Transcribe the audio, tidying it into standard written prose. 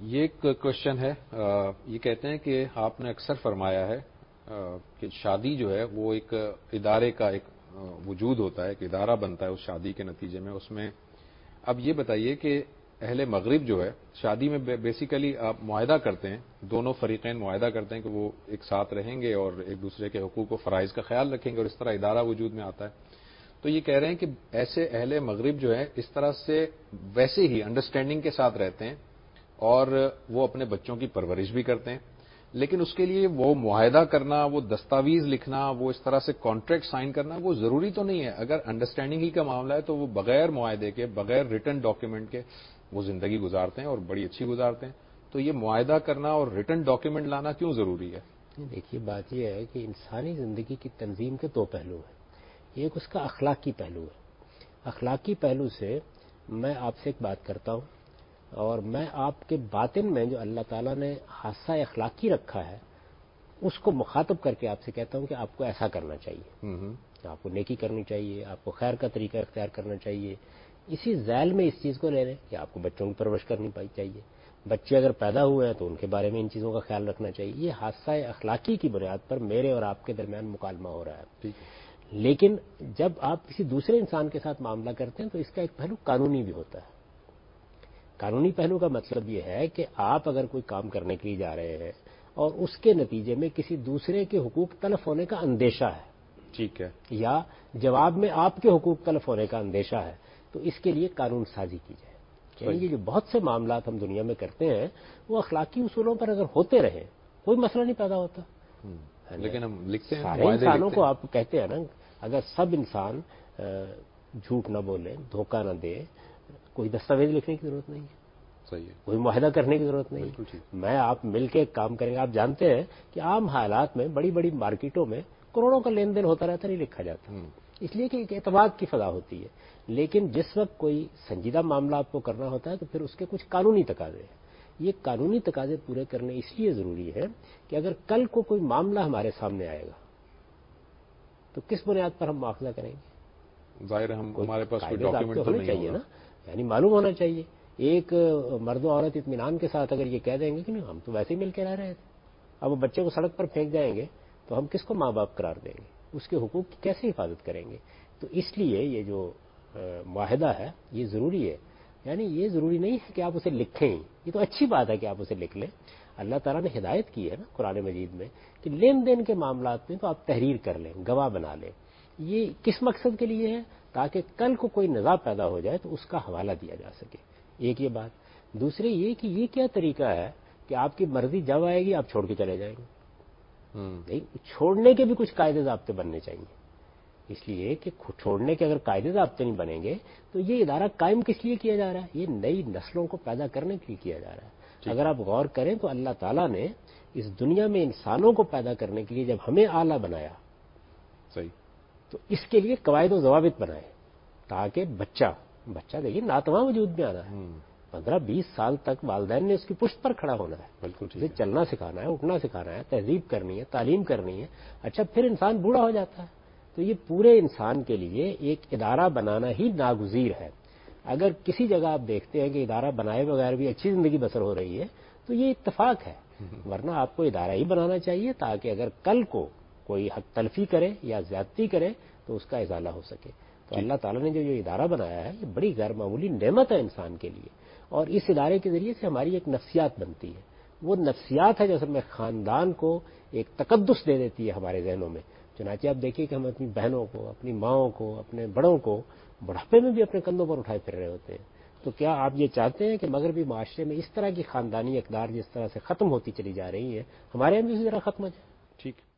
یہ ایک کوشچن ہے، یہ کہتے ہیں کہ آپ نے اکثر فرمایا ہے کہ شادی جو ہے وہ ایک ادارے کا ایک وجود ہوتا ہے، ایک ادارہ بنتا ہے اس شادی کے نتیجے میں. اس میں اب یہ بتائیے کہ اہل مغرب جو ہے شادی میں بیسیکلی آپ معاہدہ کرتے ہیں، دونوں فریقین معاہدہ کرتے ہیں کہ وہ ایک ساتھ رہیں گے اور ایک دوسرے کے حقوق و فرائض کا خیال رکھیں گے، اور اس طرح ادارہ وجود میں آتا ہے. تو یہ کہہ رہے ہیں کہ ایسے اہل مغرب جو ہے اس طرح سے ویسے ہی انڈرسٹینڈنگ کے ساتھ رہتے ہیں اور وہ اپنے بچوں کی پرورش بھی کرتے ہیں، لیکن اس کے لیے وہ معاہدہ کرنا، وہ دستاویز لکھنا، وہ اس طرح سے کانٹریکٹ سائن کرنا وہ ضروری تو نہیں ہے. اگر انڈرسٹینڈنگ ہی کا معاملہ ہے تو وہ بغیر معاہدے کے، بغیر ریٹن ڈاکیومنٹ کے وہ زندگی گزارتے ہیں اور بڑی اچھی گزارتے ہیں. تو یہ معاہدہ کرنا اور ریٹن ڈاکیومنٹ لانا کیوں ضروری ہے؟ دیکھیے، بات یہ ہے کہ انسانی زندگی کی تنظیم کے دو پہلو ہیں. ایک اس کا اخلاقی پہلو ہے. اخلاقی پہلو سے میں آپ سے ایک بات کرتا ہوں اور میں آپ کے باطن میں جو اللہ تعالیٰ نے حادثہ اخلاقی رکھا ہے اس کو مخاطب کر کے آپ سے کہتا ہوں کہ آپ کو ایسا کرنا چاہیے، آپ کو نیکی کرنی چاہیے، آپ کو خیر کا طریقہ اختیار کرنا چاہیے. اسی ذیل میں اس چیز کو لے لیں کہ آپ کو بچوں کی پرورش کرنی چاہیے، بچے اگر پیدا ہوئے ہیں تو ان کے بارے میں ان چیزوں کا خیال رکھنا چاہیے. یہ حادثہ اخلاقی کی بنیاد پر میرے اور آپ کے درمیان مکالمہ ہو رہا ہے. لیکن جب آپ کسی دوسرے انسان کے ساتھ معاملہ کرتے ہیں تو اس کا ایک پہلو قانونی بھی ہوتا ہے. قانونی پہلو کا مطلب یہ ہے کہ آپ اگر کوئی کام کرنے کے لیے جا رہے ہیں اور اس کے نتیجے میں کسی دوسرے کے حقوق تلف ہونے کا اندیشہ ہے، ٹھیک ہے، یا جواب میں آپ کے حقوق تلف ہونے کا اندیشہ ہے، تو اس کے لیے قانون سازی کی جائے. یعنی یہ جو بہت سے معاملات ہم دنیا میں کرتے ہیں وہ اخلاقی اصولوں پر اگر ہوتے رہیں کوئی مسئلہ نہیں پیدا ہوتا. لیکن ہم لکھتے ہیں، سارے انسانوں کو آپ کہتے ہیں نا، اگر سب انسان جھوٹ نہ بولیں، دھوکہ نہ دے، کوئی دستاویز لکھنے کی ضرورت نہیں ہے، صحیح ہے، کوئی معاہدہ کرنے کی ضرورت نہیں ہے. میں آپ مل کے کام کریں گے. آپ جانتے ہیں کہ عام حالات میں بڑی بڑی مارکیٹوں میں کروڑوں کا لین دین ہوتا رہتا، نہیں لکھا جاتا، اس لیے کہ ایک اعتماد کی فضا ہوتی ہے. لیکن جس وقت کوئی سنجیدہ معاملہ آپ کو کرنا ہوتا ہے تو پھر اس کے کچھ قانونی تقاضے ہیں. یہ قانونی تقاضے پورے کرنے اس لیے ضروری ہے کہ اگر کل کو کوئی معاملہ ہمارے سامنے آئے گا تو کس بنیاد پر ہم مواخذہ کریں گے؟ ظاہر ہمارے پاس کوئی قاعدے ڈاکیومنٹ تو ہونے نہیں چاہیے ہوگا. نا، یعنی معلوم ہونا چاہیے. ایک مرد و عورت اطمینان کے ساتھ اگر یہ کہہ دیں گے کہ نہیں ہم تو ویسے ہی مل کے رہ رہے تھے، اب وہ بچے کو سڑک پر پھینک جائیں گے تو ہم کس کو ماں باپ قرار دیں گے؟ اس کے حقوق کی کیسے حفاظت کریں گے؟ تو اس لیے یہ جو معاہدہ ہے یہ ضروری ہے. یعنی یہ ضروری نہیں ہے کہ آپ اسے لکھیں، یہ تو اچھی بات ہے کہ آپ اسے لکھ لیں. اللہ تعالیٰ نے ہدایت کی ہے نا قرآن مجید میں کہ لین دین کے معاملات میں تو آپ تحریر کر لیں، گواہ بنا لیں. یہ کس مقصد کے لیے ہے؟ تاکہ کل کو کوئی نزاع پیدا ہو جائے تو اس کا حوالہ دیا جا سکے. ایک یہ بات. دوسرے یہ کہ یہ کیا طریقہ ہے کہ آپ کی مرضی جب آئے گی آپ چھوڑ کے چلے جائیں گے؟ نہیں، چھوڑنے کے بھی کچھ قاعدے ضابطے بننے چاہیے. اس لیے کہ چھوڑنے کے اگر قاعدے ضابطے نہیں بنیں گے تو یہ ادارہ قائم کس لیے کیا جا رہا ہے؟ یہ نئی نسلوں کو پیدا کرنے کے لیے کیا جا رہا ہے. اگر آپ غور کریں تو اللہ تعالیٰ نے اس دنیا میں انسانوں کو پیدا کرنے کے لیے جب ہمیں اعلیٰ بنایا صحیح، تو اس کے لیے قواعد و ضوابط بنائے تاکہ بچہ دیکھیے ناتواں وجود میں آنا ہے. 15-20 سال تک والدین نے اس کی پشت پر کھڑا ہونا ہے، بالکل اسے چلنا سکھانا ہے، اٹھنا سکھانا ہے، تہذیب کرنی ہے، تعلیم کرنی ہے. اچھا پھر انسان بوڑھا ہو جاتا ہے تو یہ پورے انسان کے لیے ایک ادارہ بنانا ہی ناگزیر ہے. اگر کسی جگہ آپ دیکھتے ہیں کہ ادارہ بنائے بغیر بھی اچھی زندگی بسر ہو رہی ہے تو یہ اتفاق ہے، ورنہ آپ کو ادارہ ہی بنانا چاہیے تاکہ اگر کل کو کوئی حق تلفی کرے یا زیادتی کرے تو اس کا ازالہ ہو سکے. تو اللہ تعالیٰ نے جو یہ ادارہ بنایا ہے یہ بڑی غیر معمولی نعمت ہے انسان کے لیے، اور اس ادارے کے ذریعے سے ہماری ایک نفسیات بنتی ہے. وہ نفسیات ہے جیسے میں خاندان کو ایک تقدس دے دیتی ہے ہمارے ذہنوں میں. چنانچہ آپ دیکھیے کہ ہم اپنی بہنوں کو، اپنی ماؤں کو، اپنے بڑوں کو بڑھاپے میں بھی اپنے کندھوں پر اٹھائے پھر رہے ہوتے ہیں. تو کیا آپ یہ چاہتے ہیں کہ مغربی معاشرے میں اس طرح کی خاندانی اقدار جس طرح سے ختم ہوتی چلی جا رہی ہے ہمارے یہاں بھی اسی طرح ختم ہو جائے؟ ٹھیک.